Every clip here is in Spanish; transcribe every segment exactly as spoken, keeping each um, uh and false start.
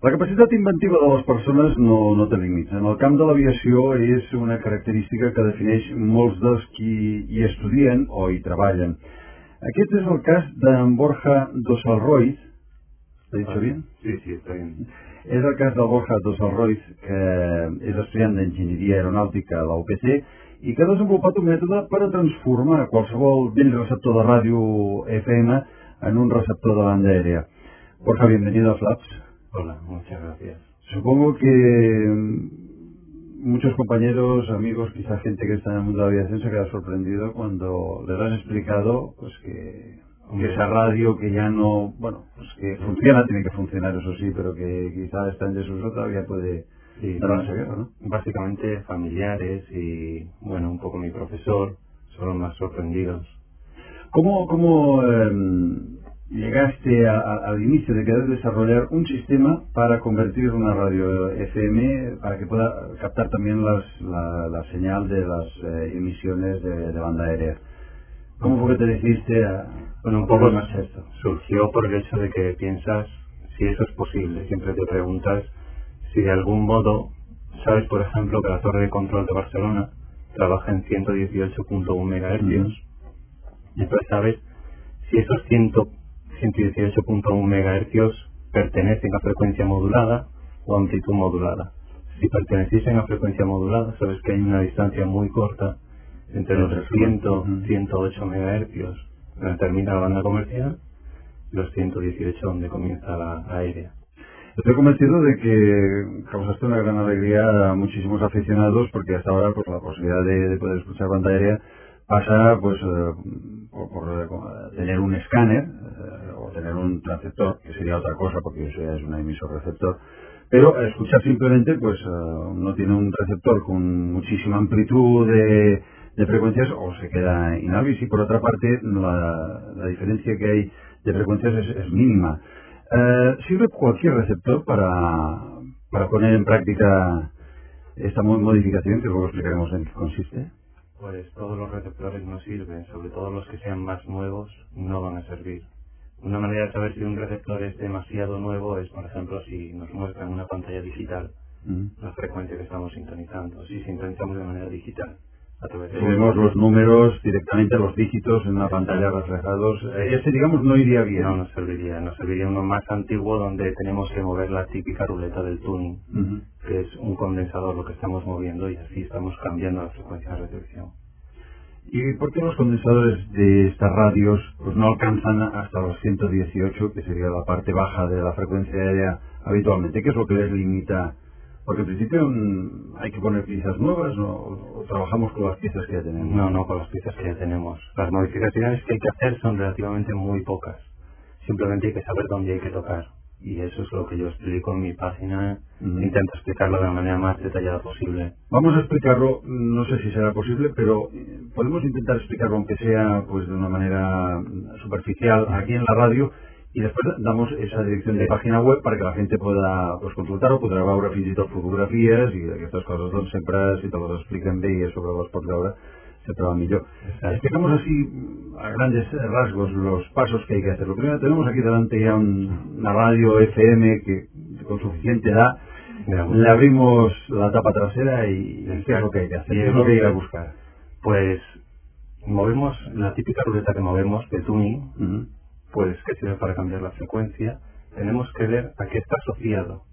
La capacitat inventiva de les persones no, no té límits. En el camp de l'aviació és una característica que defineix molts dels qui hi estudien o hi treballen. Aquest és el cas d'en Borja Dosal-Roig. ¿L'he dit bien? Sí, sí, està bien. És el cas del Borja Dosal-Roig, que és estudiant d'Enginyeria Aeronàutica a la U P C i que ha desenvolupat un mètode per a transformar qualsevol vell receptor de ràdio F M en un receptor de banda aèrea. Borja, bienvenido a Flaps. Hola, muchas gracias. Supongo que muchos compañeros, amigos, quizá gente que está en el mundo de la aviación se queda sorprendido cuando les has explicado pues que, que esa radio que ya no, bueno, pues que funciona, tiene que funcionar, eso sí, pero que quizá está en desuso, todavía puede sí, dar una guerra, ¿no? Básicamente familiares y, bueno, un poco mi profesor son los más sorprendidos. ¿Cómo, cómo eh, llegaste a, a, al inicio de querer desarrollar un sistema para convertir una radio F M para que pueda captar también las, la, la señal de las eh, emisiones de, de banda aérea? ¿Cómo fue que te decidiste a, bueno, un poco más esto? Surgió por el hecho de que piensas si eso es posible. Siempre te preguntas si de algún modo, sabes por ejemplo que la torre de control de Barcelona trabaja en ciento dieciocho punto uno megahercios. Mm. Entonces sabes si esos ciento dieciocho punto uno megahercios pertenecen a frecuencia modulada o amplitud modulada. Si perteneciesen a frecuencia modulada, sabes que hay una distancia muy corta entre los cien, ciento ocho megahercios donde termina la banda comercial y los ciento dieciocho donde comienza la aérea. Estoy convencido de que causaste una gran alegría a muchísimos aficionados porque hasta ahora pues, la posibilidad de, de poder escuchar banda aérea pasa pues eh, por, por eh, tener un escáner eh, o tener un transceptor, que sería otra cosa porque eso ya es un emisor receptor, pero escuchar simplemente pues eh, no tiene un receptor con muchísima amplitud de, de frecuencias o se queda inhábil, y por otra parte la, la diferencia que hay de frecuencias es, es mínima. Eh, ¿Sirve cualquier receptor para, para poner en práctica esta modificación que luego explicaremos en qué consiste? Pues todos los receptores no sirven, sobre todo los que sean más nuevos no van a servir. Una manera de saber si un receptor es demasiado nuevo es, por ejemplo, si nos muestra en una pantalla digital mm. la frecuencia que estamos sintonizando. Si sintonizamos de manera digital, a través de... Si vemos los números directamente, los dígitos en una pantalla reflejados, ese, digamos, no iría bien. No nos serviría, nos serviría uno más antiguo donde tenemos que mover la típica ruleta del tuning, uh-huh. que es un condensador lo que estamos moviendo y así estamos cambiando la frecuencia de recepción. ¿Y por qué los condensadores de estas radios pues no alcanzan hasta los ciento dieciocho, que sería la parte baja de la frecuencia aérea habitualmente? ¿Qué es lo que les limita? Porque en principio mmm, hay que poner piezas nuevas, ¿no? O trabajamos con las piezas que ya tenemos. No, no, con las piezas que ya tenemos. Las modificaciones que hay que hacer son relativamente muy pocas. Simplemente hay que saber dónde hay que tocar. Y eso es lo que yo explico en mi página. Mm. Intento explicarlo de la manera más detallada posible. Vamos a explicarlo, no sé si será posible, pero podemos intentar explicarlo aunque sea pues de una manera superficial aquí en la radio. Y después damos esa dirección de página web para que la gente pueda pues, consultar o podrà veure fins i tot fotografies i aquestes coses doncs sempre si te les expliquen bé i sobre les pots veure sempre va millor. Explicamos así a grandes rasgos los pasos que hay que hacer. Lo primero, tenemos aquí delante ya un, una radio F M que con suficiente edad, le abrimos la tapa trasera y ¿qué es lo que hay que hacer? ¿Qué es lo que hay que ir a buscar? Pues movemos la típica ruleta que movemos de tuning, uh-huh. pues que sirve para cambiar la frecuencia. Tenemos que ver a qué está asociado.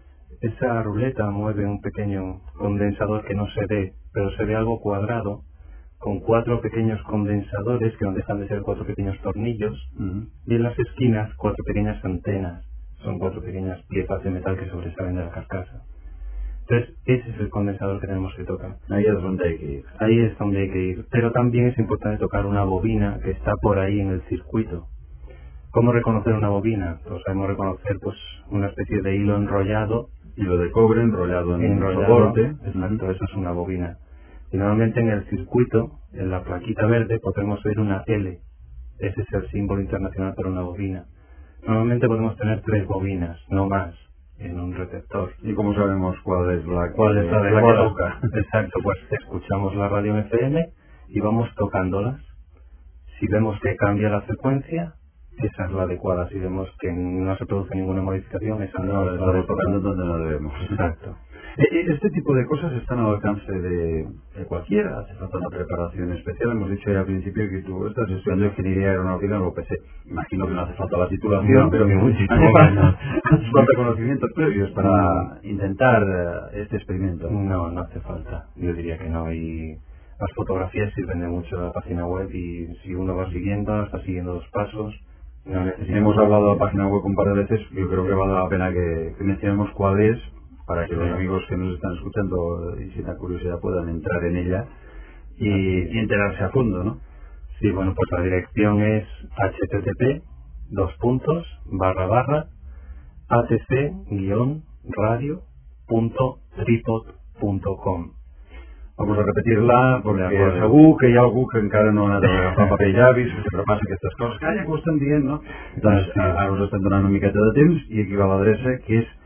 Esa ruleta mueve un pequeño condensador que no se ve, pero se ve algo cuadrado, con cuatro pequeños condensadores que no dejan de ser cuatro pequeños tornillos, uh-huh. y en las esquinas cuatro pequeñas antenas. Son cuatro pequeñas piezas de metal que sobresalen de la carcasa. Entonces, ese es el condensador que tenemos que tocar. Ahí es donde hay que ir. Ahí es donde hay que ir. Pero también es importante tocar una bobina que está por ahí en el circuito. ¿Cómo reconocer una bobina? Pues sabemos reconocer pues una especie de hilo enrollado. Hilo de cobre enrollado en enrollado, un soporte. Exacto, uh-huh. eso es una bobina. Y normalmente en el circuito, en la plaquita verde, podemos ver una L. Ese es el símbolo internacional para una bobina. Normalmente podemos tener tres bobinas, no más, en un receptor. ¿Y cómo sabemos cuál es la, ¿Cuál es la de la que toca? Exacto, pues escuchamos la radio F M y vamos tocándolas. Si vemos que cambia la frecuencia, esa es la adecuada. Si vemos que no se produce ninguna modificación, esa no, no es la tocando donde no debemos. Exacto. Este tipo de cosas están al alcance de, de cualquiera. Hace falta una preparación especial. Hemos dicho ya al principio que tú estás estudiando ingeniería aeronáutica en la U P C. Imagino que no hace falta la titulación, no, pero que muchísimo hace falta conocimientos previos para no. intentar este experimento. No, no hace falta. Yo diría que no. Y las fotografías sirven de mucho en la página web, y si uno va siguiendo, está siguiendo los pasos. No Hemos hablado de la página web un par de veces. Yo creo que vale la pena que, que mencionemos cuál es, para que los amigos que nos están escuchando y sin la curiosidad puedan entrar en ella y, y enterarse a fondo, ¿no? Sí, bueno, pues la dirección es http dos puntos barra barra atc guion radio punto tripod punto com. Vamos a repetir-la, perquè segur que hi ha algú que encara no ha anat a agafar paper i llavis, que sempre passa aquestes coses, calla, que ho estan dient, no? Doncs sí, ara us estem donant una miqueta de temps, i aquí va l'adreça, que és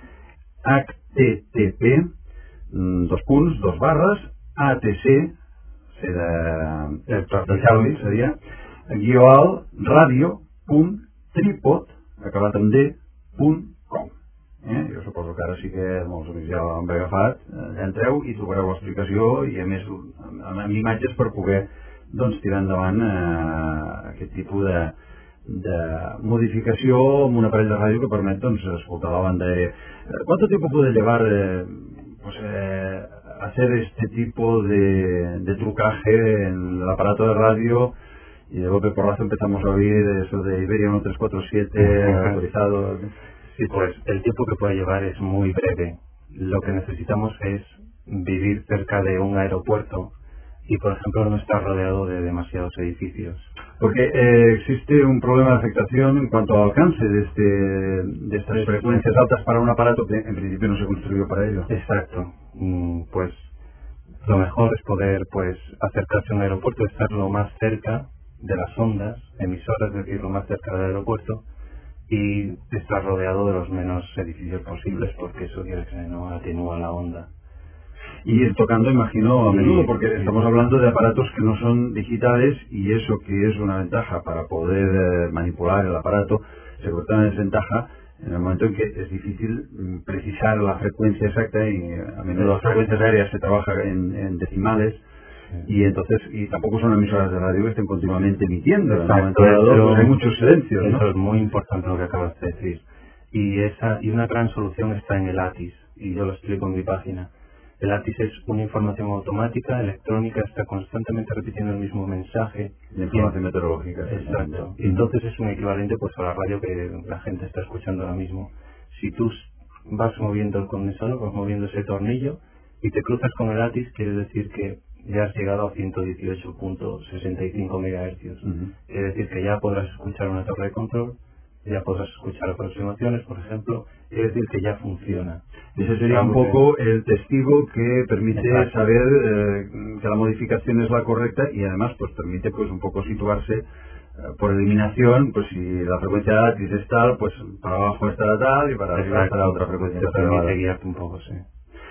http, dos punts, dos barres, atc, c de, de Charlie, seria, guiol, radio, punt, tripod, acabat amb d, punt com. Eh? Jo suposo que ara sí que molts amics ja l'han agafat, ja entreu i trobareu l'explicació, i a més amb, amb imatges per poder doncs, tirar endavant eh, aquest tipus de, de modificació amb un aparell de ràdio que permet doncs, escoltar la banda aèria. ¿Cuánto tiempo puede llevar eh, pues, eh, hacer este tipo de, de trucaje en el aparato de radio? Y de golpe porrazo empezamos a oír eso de Iberia uno tres cuatro siete autorizado. Sí, pues el tiempo que puede llevar es muy breve. Lo que necesitamos es vivir cerca de un aeropuerto y, por ejemplo, no estar rodeado de demasiados edificios. Porque eh, existe un problema de afectación en cuanto al alcance de, este, de estas sí, frecuencias altas para un aparato que en principio no se construyó para ello. Exacto. Mm, pues lo mejor es poder pues acercarse a un aeropuerto, estar lo más cerca de las ondas emisoras, es decir, lo más cerca del aeropuerto, y estar rodeado de los menos edificios posibles, porque eso quiere que no atenúa la onda. Y ir tocando, imagino, a menudo, porque sí, estamos hablando de aparatos que no son digitales, y eso que es una ventaja para poder eh, manipular el aparato, se convierte en desventaja en el momento en que es difícil mm, precisar la frecuencia exacta, y a menudo las frecuencias aéreas se trabajan en, en decimales, y entonces y tampoco son emisoras de radio que estén continuamente emitiendo. Exacto, dado, pero pues hay muchos silencios, eso ¿no? Es muy importante lo que acabas de decir, y esa y una gran solución está en el A T I S, y yo lo explico en mi página. El A T I S es una información automática, electrónica, está constantemente repitiendo el mismo mensaje. De información meteorológica. Exacto. Y entonces es un equivalente pues a la radio que la gente está escuchando ahora mismo. Si tú vas moviendo el condensador, vas moviendo ese tornillo y te cruzas con el A T I S, quiere decir que ya has llegado a ciento dieciocho punto sesenta y cinco megahercios. Uh-huh. Quiere decir que ya podrás escuchar una torre de control, ya podrás escuchar aproximaciones, por ejemplo, quiere decir que ya funciona. Ese sería un poco el testigo que permite Exacto. saber eh, que la modificación es la correcta, y además pues permite pues un poco situarse eh, por eliminación, pues si la frecuencia de A T I S es tal, pues para abajo estará tal y para arriba estará otra frecuencia. Te permite guiarte un poco, sí.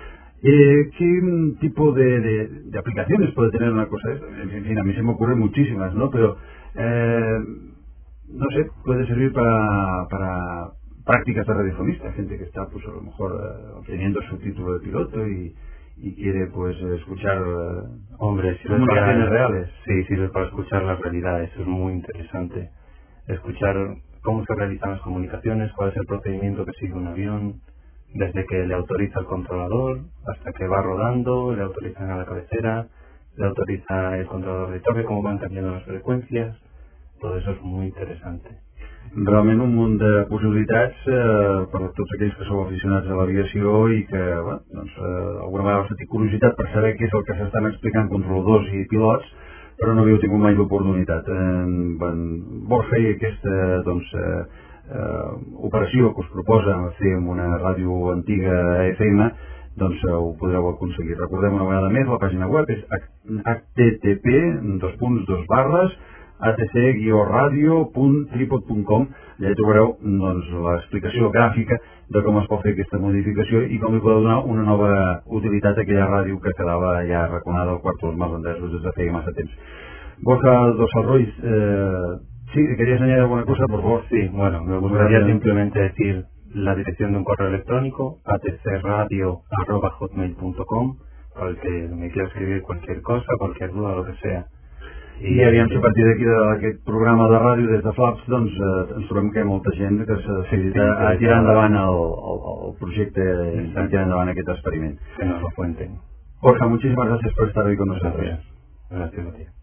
Eh, ¿Qué tipo de, de, de aplicaciones puede tener una cosa de esto? En fin, a mí se me ocurren muchísimas, ¿no? Pero, eh, no sé, puede servir para, para prácticas de radiofonista, gente que está, pues a lo mejor, eh, obteniendo su título de piloto y, y quiere, pues, escuchar eh, Hombre, si comunicaciones reales. Sí, sirve para escuchar las realidades, eso es muy interesante. Escuchar cómo se realizan las comunicaciones, cuál es el procedimiento que sigue un avión, desde que le autoriza el controlador hasta que va rodando, le autorizan a la cabecera, le autoriza el controlador de torre, cómo van cambiando las frecuencias. Todo eso es muy interesante. Realment un munt de possibilitats eh, per a tots aquells que sou aficionats a l'aviació i que, bueno, doncs, eh, alguna vegada heu sentit curiositat per saber què és el que s'estan explicant controladors i pilots, però no havíeu tingut mai l'oportunitat. Eh, ben, vol fer aquesta, doncs, eh, eh, operació que us proposa fer amb una ràdio antiga F M, doncs eh, ho podreu aconseguir. Recordem una vegada més, la pàgina web és http dos punts dos barres atc guió radio punt tripod punt com. Allà trobareu doncs, l'explicació gràfica de com es pot fer aquesta modificació i com li podeu donar una nova utilitat a aquella ràdio que quedava ja arraconada al quarto dels malentesos des de feia massa temps. Borja dos Arroys, eh, Sí, ¿querías añadir alguna cosa, por favor? Sí, bueno, me gustaría simplemente decir la dirección de un correo electrónico, a t c radio arroba hotmail punto com, para el que me quiera escribir cualquier cosa, cualquier duda, lo que sea. I, I aviam, si a partir d'aquí d'aquest programa de ràdio des de Flaps, doncs eh, ens trobem que hi ha molta gent que s'ha decidit a, a tirar endavant el, el, el projecte i tirar endavant aquest experiment. Que nos lo cuenten. Borja, muchísimas gracias por estar hoy con nosotros. Gracias. Gracias a ti.